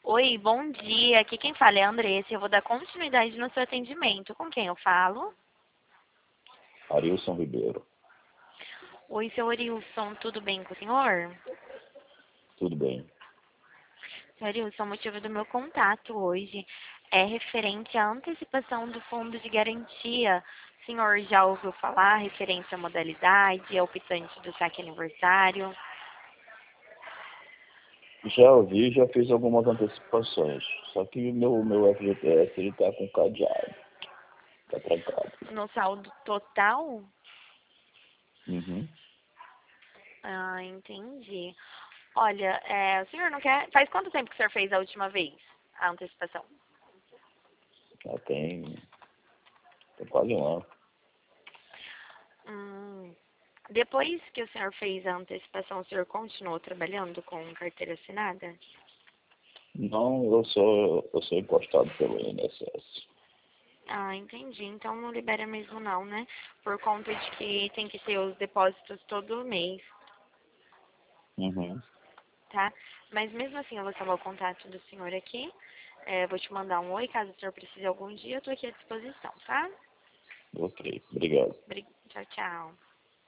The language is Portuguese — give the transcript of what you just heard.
Oi, bom dia. Aqui quem fala é a Andressa. Eu vou dar continuidade no seu atendimento. Com quem eu falo? Arilson Ribeiro. Oi, seu Arilson, tudo bem com o senhor? Tudo bem. Seu Arilson, o motivo do meu contato hoje é referente à antecipação do fundo de garantia. O senhor já ouviu falar referente à modalidade, ao optante do saque aniversário? Já ouvi, já fiz algumas antecipações. Só que o meu FGTS ele tá com cadeado. Tá trancado. No saldo total? Uhum. Ah, entendi. Olha, o senhor não quer. Faz quanto tempo que o senhor fez a última vez a antecipação? Já tem quase um ano. Hum, Depois que o senhor fez a antecipação, o senhor continuou trabalhando com carteira assinada? Não, eu sou encostado pelo INSS. Ah, entendi. Então não libera mesmo não, né? Por conta de que tem que ter os depósitos todo mês, Uhum. tá? Mas mesmo assim eu vou salvar o contato do senhor aqui. Vou te mandar um oi, caso o senhor precise algum dia, eu tô aqui à disposição, tá? Ok, obrigado. Tchau, tchau.